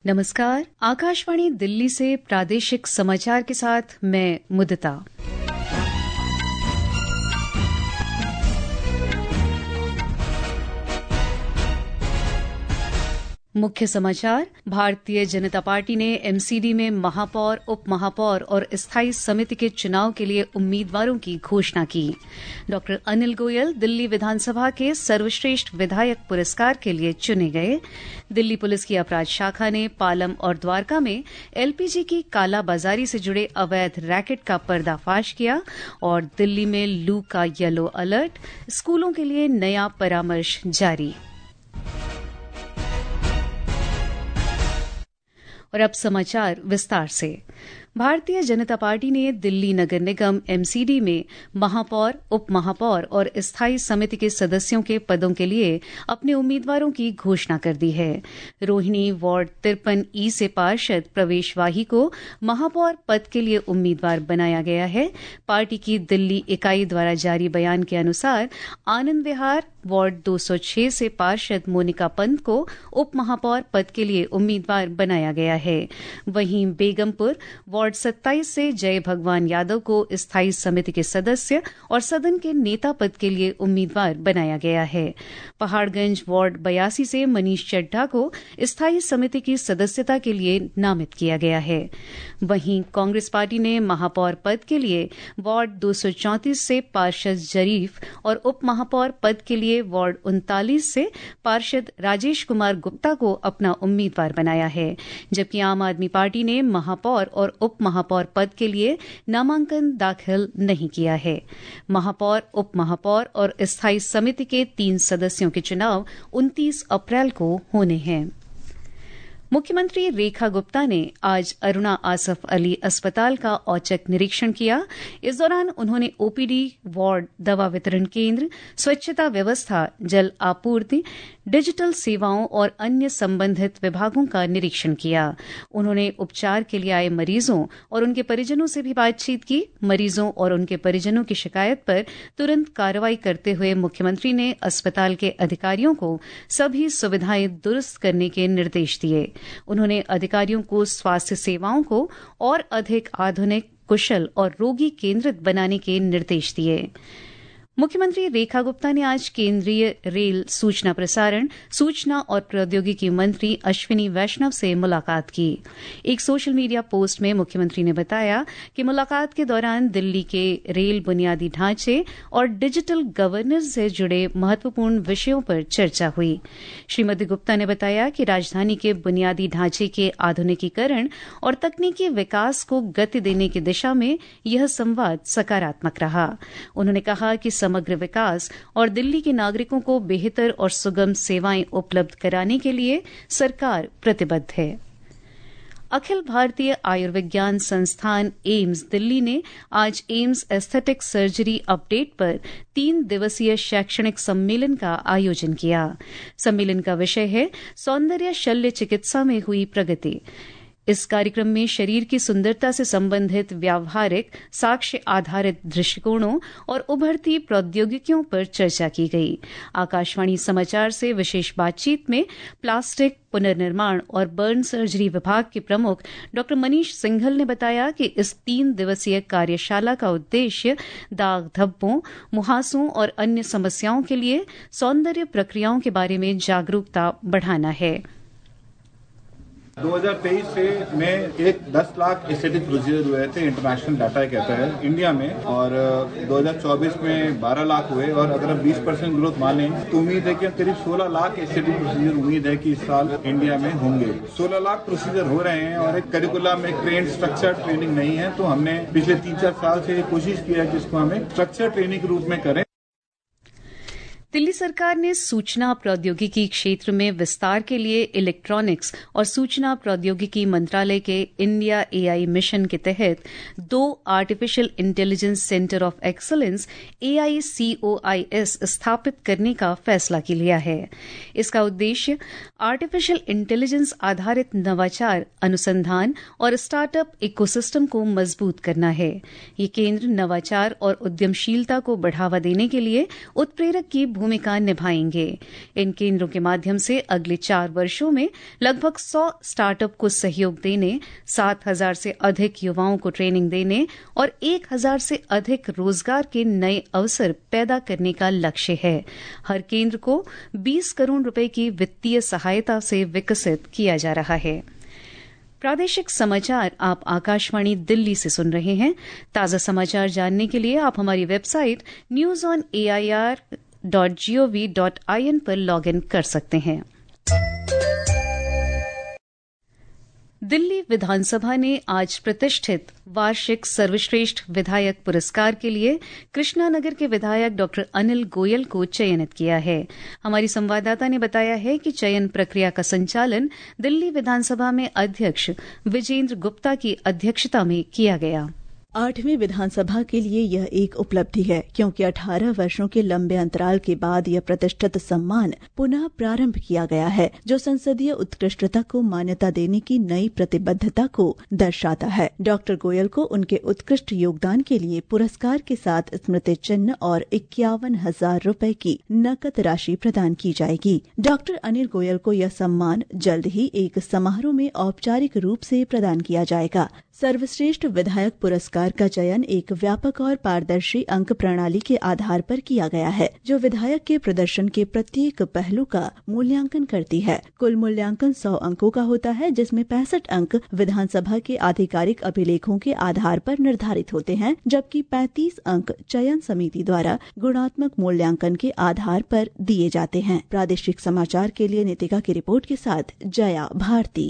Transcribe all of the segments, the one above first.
नमस्कार, आकाशवाणी दिल्ली से प्रादेशिक समाचार के साथ मैं मुदिता। मुख्य समाचार। भारतीय जनता पार्टी ने एमसीडी में महापौर, उप महापौर और स्थायी समिति के चुनाव के लिए उम्मीदवारों की घोषणा की। डॉक्टर अनिल गोयल दिल्ली विधानसभा के सर्वश्रेष्ठ विधायक पुरस्कार के लिए चुने गए। दिल्ली पुलिस की अपराध शाखा ने पालम और द्वारका में एलपीजी की कालाबाजारी से जुड़े अवैध रैकेट का पर्दाफाश किया और दिल्ली में लू का येलो अलर्ट, स्कूलों के लिए नया परामर्श जारी। और अब समाचार विस्तार से। भारतीय जनता पार्टी ने दिल्ली नगर निगम एमसीडी में महापौर, उप महापौर और स्थायी समिति के सदस्यों के पदों के लिए अपने उम्मीदवारों की घोषणा कर दी है। रोहिणी वार्ड 53E से पार्षद प्रवेश वाही को महापौर पद के लिए उम्मीदवार बनाया गया है। पार्टी की दिल्ली इकाई द्वारा जारी बयान के अनुसार आनंद विहार वार्ड 206 से पार्षद मोनिका पंत को उप महापौर पद के लिए उम्मीदवार बनाया गया है। वहीं बेगमपुर वार्ड 27 से जय भगवान यादव को स्थायी समिति के सदस्य और सदन के नेता पद के लिए उम्मीदवार बनाया गया है। पहाड़गंज वार्ड 82 से मनीष चड्ढा को स्थायी समिति की सदस्यता के लिए नामित किया गया है। वहीं कांग्रेस पार्टी ने महापौर पद के लिए वार्ड 234 से पार्षद जरीफ और उप महापौर पद के लिए वार्ड 39 से पार्षद राजेश कुमार गुप्ता को अपना उम्मीदवार बनाया है। जबकि आम आदमी पार्टी ने महापौर और उप महापौर पद के लिए नामांकन दाखिल नहीं किया है। महापौर, उप महापौर और स्थायी समिति के 3 सदस्यों के चुनाव 29 अप्रैल को होने हैं। मुख्यमंत्री रेखा गुप्ता ने आज अरुणा आसफ अली अस्पताल का औचक निरीक्षण किया। इस दौरान उन्होंने ओपीडी, वार्ड, दवा वितरण केंद्र, स्वच्छता व्यवस्था, जल आपूर्ति, डिजिटल सेवाओं और अन्य संबंधित विभागों का निरीक्षण किया। उन्होंने उपचार के लिए आए मरीजों और उनके परिजनों से भी बातचीत की। मरीजों और उनके परिजनों की शिकायत पर तुरंत कार्रवाई करते हुए मुख्यमंत्री ने अस्पताल के अधिकारियों को सभी सुविधाएं दुरुस्त करने के निर्देश दिए। उन्होंने अधिकारियों को स्वास्थ्य सेवाओं को और अधिक आधुनिक, कुशल और रोगी केंद्रित बनाने के निर्देश दिए। मुख्यमंत्री रेखा गुप्ता ने आज केंद्रीय रेल, सूचना प्रसारण, सूचना और प्रौद्योगिकी मंत्री अश्विनी वैष्णव से मुलाकात की। एक सोशल मीडिया पोस्ट में मुख्यमंत्री ने बताया कि मुलाकात के दौरान दिल्ली के रेल बुनियादी ढांचे और डिजिटल गवर्नेंस से जुड़े महत्वपूर्ण विषयों पर चर्चा हुई। श्रीमती गुप्ता ने बताया कि राजधानी के बुनियादी ढांचे के आधुनिकीकरण और तकनीकी विकास को गति देने की दिशा में यह संवाद सकारात्मक रहा। उन्होंने कहा कि समग्र विकास और दिल्ली के नागरिकों को बेहतर और सुगम सेवाएं उपलब्ध कराने के लिए सरकार प्रतिबद्ध है। अखिल भारतीय आयुर्विज्ञान संस्थान एम्स दिल्ली ने आज एम्स एस्थेटिक सर्जरी अपडेट पर 3 दिवसीय शैक्षणिक सम्मेलन का आयोजन किया। सम्मेलन का विषय है सौंदर्य शल्य चिकित्सा में हुई प्रगति। इस कार्यक्रम में शरीर की सुंदरता से संबंधित व्यावहारिक, साक्ष्य आधारित दृष्टिकोणों और उभरती प्रौद्योगिकियों पर चर्चा की गई। आकाशवाणी समाचार से विशेष बातचीत में प्लास्टिक, पुनर्निर्माण और बर्न सर्जरी विभाग के प्रमुख डॉ मनीष सिंघल ने बताया कि इस 3 दिवसीय कार्यशाला का उद्देश्य दाग धब्बों, मुहासों और अन्य समस्याओं के लिए सौंदर्य प्रक्रियाओं के बारे में जागरूकता बढ़ाना है। 2023 से में 10 लाख एस्थेटिक प्रोसीजर हुए थे, इंटरनेशनल डाटा कहता है इंडिया में, और 2024 में 12 लाख हुए। और अगर हम 20% ग्रोथ माने तो उम्मीद है कि करीब 16 लाख एस्थेटिक प्रोसीजर उम्मीद है कि इस साल इंडिया में होंगे। 16 लाख प्रोसीजर हो रहे हैं और एक करिकुलम में ट्रेंड स्ट्रक्चर ट्रेनिंग नहीं है, तो हमने पिछले 3-4 साल से कोशिश किया है कि इसको हमें स्ट्रक्चर ट्रेनिंग के रूप में करें। दिल्ली सरकार ने सूचना प्रौद्योगिकी क्षेत्र में विस्तार के लिए इलेक्ट्रॉनिक्स और सूचना प्रौद्योगिकी मंत्रालय के इंडिया एआई मिशन के तहत 2 artificial intelligence centre of excellence AICOIS स्थापित करने का फैसला लिया है। इसका उद्देश्य आर्टिफिशियल इंटेलिजेंस आधारित नवाचार, अनुसंधान और स्टार्टअप इकोसिस्टम को मजबूत करना है। ये केंद्र नवाचार और उद्यमशीलता को बढ़ावा देने के लिए उत्प्रेरक की भूमिका भूमिका निभाएंगे। इन केंद्रों के माध्यम से अगले 4 वर्षों में लगभग 100 स्टार्टअप को सहयोग देने, 7,000 से अधिक युवाओं को ट्रेनिंग देने और 1,000 से अधिक रोजगार के नए अवसर पैदा करने का लक्ष्य है। हर केंद्र को 20 करोड़ रुपए की वित्तीय सहायता से विकसित किया जा रहा है। प्रादेशिक समाचार आप आकाशवाणी दिल्ली से सुन रहे हैं। ताजा समाचार जानने के लिए आप हमारी वेबसाइट newsonair.gov.in पर लॉगिन कर सकते हैं। दिल्ली विधानसभा ने आज प्रतिष्ठित वार्षिक सर्वश्रेष्ठ विधायक पुरस्कार के लिए कृष्णानगर के विधायक डॉ अनिल गोयल को चयनित किया है। हमारी संवाददाता ने बताया है कि चयन प्रक्रिया का संचालन दिल्ली विधानसभा में अध्यक्ष विजेंद्र गुप्ता की अध्यक्षता में किया गया। 8वीं विधानसभा के लिए यह एक उपलब्धि है, क्योंकि 18 वर्षों के लंबे अंतराल के बाद यह प्रतिष्ठित सम्मान पुनः प्रारंभ किया गया है, जो संसदीय उत्कृष्टता को मान्यता देने की नई प्रतिबद्धता को दर्शाता है। डॉक्टर गोयल को उनके उत्कृष्ट योगदान के लिए पुरस्कार के साथ स्मृति चिन्ह और 51,000 रुपए की नकद राशि प्रदान की जाएगी। डॉक्टर अनिल गोयल को यह सम्मान जल्द ही एक समारोह में औपचारिक रूप से प्रदान किया जाएगा। सर्वश्रेष्ठ विधायक पुरस्कार का चयन एक व्यापक और पारदर्शी अंक प्रणाली के आधार पर किया गया है, जो विधायक के प्रदर्शन के प्रत्येक पहलू का मूल्यांकन करती है। कुल मूल्यांकन 100 अंकों का होता है, जिसमें 65 अंक विधानसभा के आधिकारिक अभिलेखों के आधार पर निर्धारित होते हैं, जबकि 35 अंक चयन समिति द्वारा गुणात्मक मूल्यांकन के आधार पर दिए जाते हैं। प्रादेशिक समाचार के लिए नितिका की रिपोर्ट के साथ जया भारती।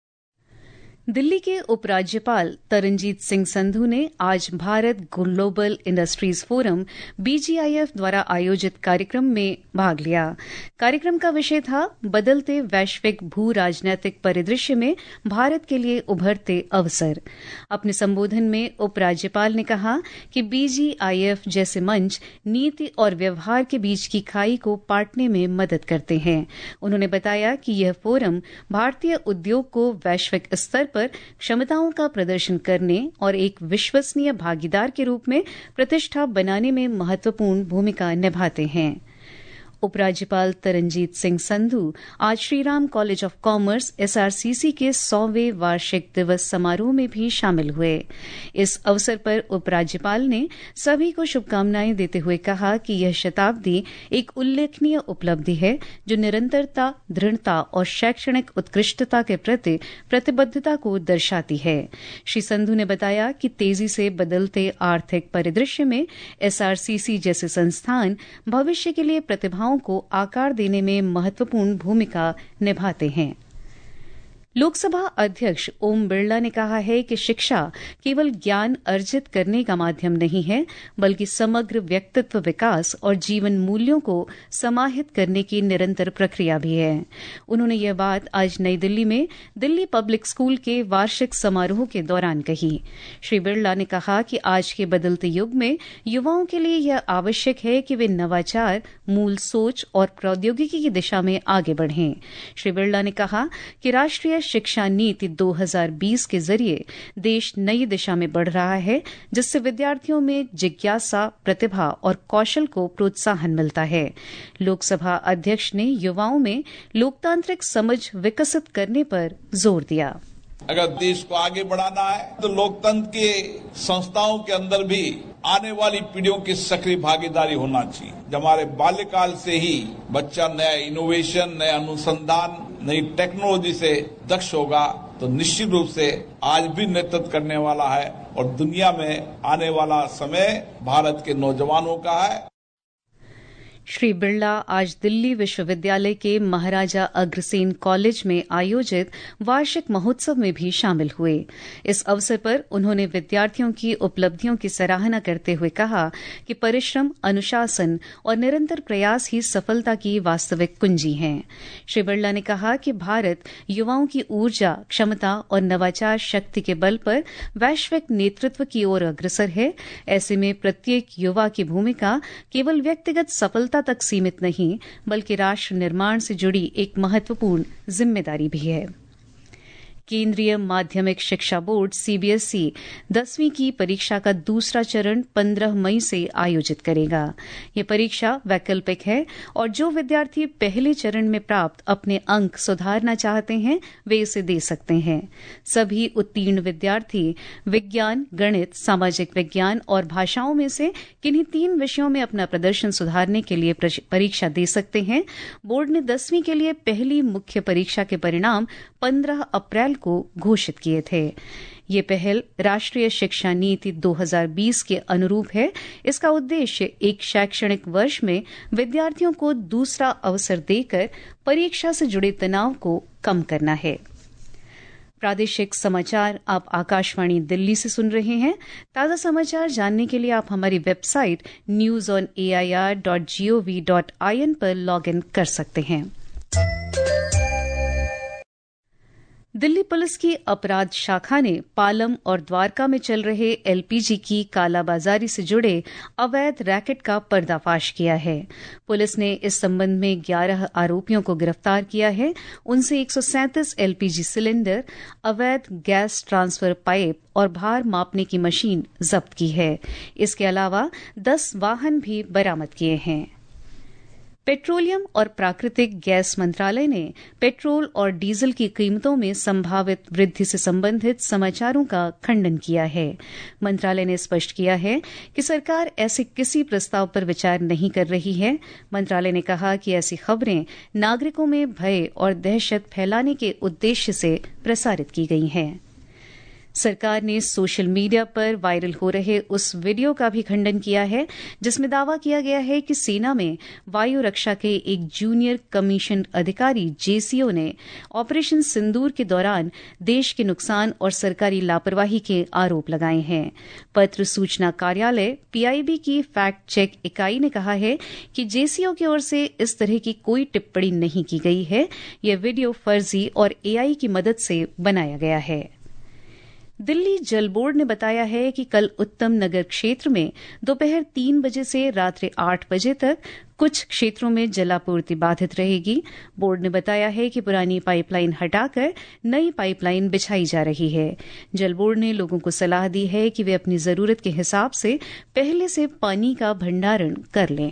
दिल्ली के उपराज्यपाल तरनजीत सिंह संधू ने आज Bharat global industries forum BGIF द्वारा आयोजित कार्यक्रम में भाग लिया। कार्यक्रम का विषय था बदलते वैश्विक भू राजनीतिक परिदृश्य में भारत के लिए उभरते अवसर। अपने संबोधन में उपराज्यपाल ने कहा कि BGIF जैसे मंच नीति और व्यवहार के बीच की खाई को पाटने में मदद करते हैं। उन्होंने बताया कि यह फोरम भारतीय उद्योग को वैश्विक स्तर पर क्षमताओं का प्रदर्शन करने और एक विश्वसनीय भागीदार के रूप में प्रतिष्ठा बनाने में महत्वपूर्ण भूमिका निभाते हैं। उपराज्यपाल तरनजीत सिंह संधू आज Shriram college of commerce SRCC के 100वें वार्षिक दिवस समारोह में भी शामिल हुए। इस अवसर पर उपराज्यपाल ने सभी को शुभकामनाएं देते हुए कहा कि यह शताब्दी एक उल्लेखनीय उपलब्धि है, जो निरंतरता, दृढ़ता और शैक्षणिक उत्कृष्टता के प्रति प्रतिबद्धता को दर्शाती है। श्री संधू ने बताया कि तेजी से बदलते आर्थिक परिदृश्य में SRCC जैसे संस्थान भविष्य के लिए प्रतिभाओं को आकार देने में महत्वपूर्ण भूमिका निभाते हैं। लोकसभा अध्यक्ष ओम बिरला ने कहा है कि शिक्षा केवल ज्ञान अर्जित करने का माध्यम नहीं है, बल्कि समग्र व्यक्तित्व विकास और जीवन मूल्यों को समाहित करने की निरंतर प्रक्रिया भी है। उन्होंने यह बात आज नई दिल्ली में दिल्ली पब्लिक स्कूल के वार्षिक समारोह के दौरान कही। श्री बिरला ने कहा कि आज के बदलते युग में युवाओं के लिए यह आवश्यक है कि वे नवाचार, मूल सोच और प्रौद्योगिकी की दिशा में आगे बढ़ें। श्री बिरला ने कहा कि राष्ट्रीय शिक्षा नीति 2020 के जरिए देश नई दिशा में बढ़ रहा है, जिससे विद्यार्थियों में जिज्ञासा, प्रतिभा और कौशल को प्रोत्साहन मिलता है। लोकसभा अध्यक्ष ने युवाओं में लोकतांत्रिक समझ विकसित करने पर जोर दिया। अगर देश को आगे बढ़ाना है तो लोकतंत्र के संस्थाओं के अंदर भी आने वाली पीढ़ियों की सक्रिय भागीदारी होना चाहिए। जब हमारे बाल्यकाल से ही बच्चा नया इनोवेशन, नया अनुसंधान, नई टेक्नोलॉजी से दक्ष होगा तो निश्चित रूप से आज भी नेतृत्व करने वाला है और दुनिया में आने वाला समय भारत के नौजवानों का है। श्री बिरला आज दिल्ली विश्वविद्यालय के महाराजा अग्रसेन कॉलेज में आयोजित वार्षिक महोत्सव में भी शामिल हुए। इस अवसर पर उन्होंने विद्यार्थियों की उपलब्धियों की सराहना करते हुए कहा कि परिश्रम, अनुशासन और निरंतर प्रयास ही सफलता की वास्तविक कुंजी हैं। श्री बिरला ने कहा कि भारत युवाओं की ऊर्जा, क्षमता और नवाचार शक्ति के बल पर वैश्विक नेतृत्व की ओर अग्रसर है। ऐसे में प्रत्येक युवा की भूमिका केवल व्यक्तिगत सफलता तक सीमित नहीं, बल्कि राष्ट्र निर्माण से जुड़ी एक महत्वपूर्ण जिम्मेदारी भी है। केंद्रीय माध्यमिक शिक्षा बोर्ड CBSE 10वीं की परीक्षा का दूसरा चरण 15 मई से आयोजित करेगा। ये परीक्षा वैकल्पिक है और जो विद्यार्थी पहले चरण में प्राप्त अपने अंक सुधारना चाहते हैं वे इसे दे सकते हैं। सभी उत्तीर्ण विद्यार्थी विज्ञान, गणित, सामाजिक विज्ञान और भाषाओं में से किन्हीं 3 विषयों में अपना प्रदर्शन सुधारने के लिए परीक्षा दे सकते हैं। बोर्ड ने 10वीं के लिए पहली मुख्य परीक्षा के परिणाम 15 अप्रैल को घोषित किए थे। ये पहल राष्ट्रीय शिक्षा नीति 2020 के अनुरूप है। इसका उद्देश्य एक शैक्षणिक वर्ष में विद्यार्थियों को दूसरा अवसर देकर परीक्षा से जुड़े तनाव को कम करना है। प्रादेशिक समाचार आप आकाशवाणी दिल्ली से सुन रहे हैं। ताज़ा समाचार जानने के लिए आप हमारी वेबसाइट newsonair.gov.in पर लॉग इन कर सकते हैं। दिल्ली पुलिस की अपराध शाखा ने पालम और द्वारका में चल रहे LPG की कालाबाजारी से जुड़े अवैध रैकेट का पर्दाफाश किया है। पुलिस ने इस संबंध में 11 आरोपियों को गिरफ्तार किया है। उनसे 137 LPG सिलेंडर, अवैध गैस ट्रांसफर पाइप और भार मापने की मशीन जब्त की है। इसके अलावा 10 वाहन भी बरामद किए हैं। पेट्रोलियम और प्राकृतिक गैस मंत्रालय ने पेट्रोल और डीजल की कीमतों में संभावित वृद्धि से संबंधित समाचारों का खंडन किया है। मंत्रालय ने स्पष्ट किया है कि सरकार ऐसे किसी प्रस्ताव पर विचार नहीं कर रही है। मंत्रालय ने कहा कि ऐसी खबरें नागरिकों में भय और दहशत फैलाने के उद्देश्य से प्रसारित की गई हैं। सरकार ने सोशल मीडिया पर वायरल हो रहे उस वीडियो का भी खंडन किया है जिसमें दावा किया गया है कि सेना में वायु रक्षा के एक जूनियर कमीशन अधिकारी JCO ने ऑपरेशन सिंदूर के दौरान देश के नुकसान और सरकारी लापरवाही के आरोप लगाए हैं। पत्र सूचना कार्यालय PIB की फैक्ट चेक इकाई ने कहा है कि JCO की ओर से इस तरह की कोई टिप्पणी नहीं की गई है। यह वीडियो फर्जी और AI की मदद से बनाया गया है। दिल्ली जल बोर्ड ने बताया है कि कल उत्तम नगर क्षेत्र में दोपहर 3 बजे से रात्रि 8 बजे तक कुछ क्षेत्रों में जलापूर्ति बाधित रहेगी। बोर्ड ने बताया है कि पुरानी पाइपलाइन हटाकर नई पाइपलाइन बिछाई जा रही है। जल बोर्ड ने लोगों को सलाह दी है कि वे अपनी जरूरत के हिसाब से पहले से पानी का भंडारण कर लें।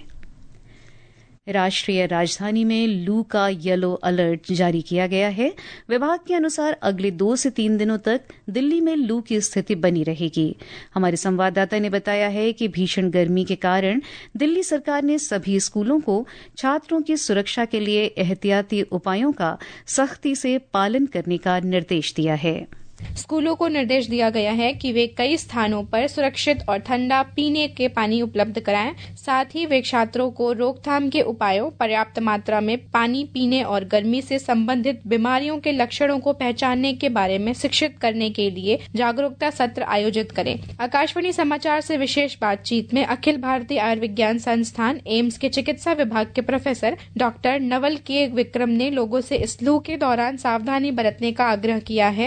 राष्ट्रीय राजधानी में लू का येलो अलर्ट जारी किया गया है। विभाग के अनुसार अगले 2 से 3 दिनों तक दिल्ली में लू की स्थिति बनी रहेगी। हमारे संवाददाता ने बताया है कि भीषण गर्मी के कारण दिल्ली सरकार ने सभी स्कूलों को छात्रों की सुरक्षा के लिए एहतियाती उपायों का सख्ती से पालन करने का निर्देश दिया है। स्कूलों को निर्देश दिया गया है कि वे कई स्थानों पर सुरक्षित और ठंडा पीने के पानी उपलब्ध कराएं। साथ ही वे छात्रों को रोकथाम के उपायों, पर्याप्त मात्रा में पानी पीने और गर्मी से संबंधित बीमारियों के लक्षणों को पहचानने के बारे में शिक्षित करने के लिए जागरूकता सत्र आयोजित करें। आकाशवाणी समाचार से विशेष बातचीत में अखिल भारतीय आयुर्विज्ञान संस्थान एम्स के चिकित्सा विभाग के प्रोफेसर डॉक्टर नवल के विक्रम ने लोगों से इस लू के दौरान सावधानी बरतने का आग्रह किया है।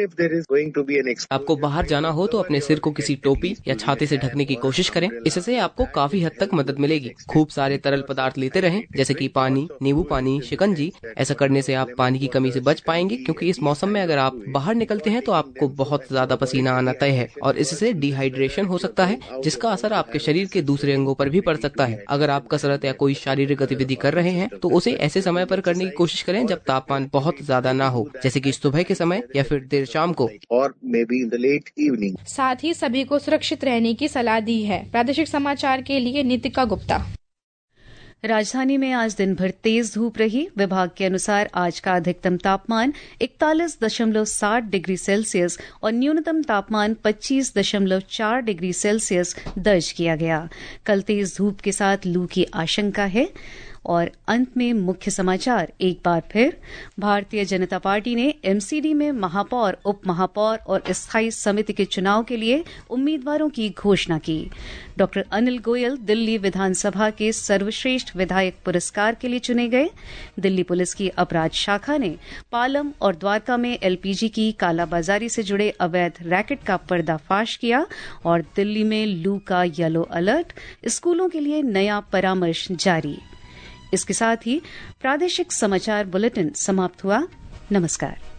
आपको बाहर जाना हो तो अपने सिर को किसी टोपी या छाते से ढकने की कोशिश करें। इससे आपको काफी हद तक मदद मिलेगी। खूब सारे तरल पदार्थ लेते रहें, जैसे कि पानी, नींबू पानी, शिकंजी। ऐसा करने से आप पानी की कमी से बच पाएंगे, क्योंकि इस मौसम में अगर आप बाहर निकलते हैं तो आपको बहुत ज्यादा पसीना आना तय है और इससे डिहाइड्रेशन हो सकता है, जिसका असर आपके शरीर के दूसरे अंगों पर भी पड़ सकता है। अगर आप कसरत या कोई शारीरिक गतिविधि कर रहे हैं तो उसे ऐसे समय पर करने की कोशिश करें जब तापमान बहुत ज्यादा ना हो, जैसे कि सुबह के समय या फिर देर शाम को। और maybe in the late evening. साथ ही सभी को सुरक्षित रहने की सलाह दी है। प्रादेशिक समाचार के लिए नितिका गुप्ता। राजधानी में आज दिन भर तेज धूप रही। विभाग के अनुसार आज का अधिकतम तापमान 41.7 डिग्री सेल्सियस और न्यूनतम तापमान 25.4 डिग्री सेल्सियस दर्ज किया गया। कल तेज धूप के साथ लू की आशंका है। और अंत में मुख्य समाचार एक बार फिर। भारतीय जनता पार्टी ने MCD में महापौर, उप महापौर और स्थायी समिति के चुनाव के लिए उम्मीदवारों की घोषणा की। डॉक्टर अनिल गोयल दिल्ली विधानसभा के सर्वश्रेष्ठ विधायक पुरस्कार के लिए चुने गए। दिल्ली पुलिस की अपराध शाखा ने पालम और द्वारका में LPG की कालाबाजारी से जुड़े अवैध रैकेट का पर्दाफाश किया। और दिल्ली में लू का येलो अलर्ट, स्कूलों के लिए नया परामर्श जारी। इसके साथ ही प्रादेशिक समाचार बुलेटिन समाप्त हुआ। नमस्कार।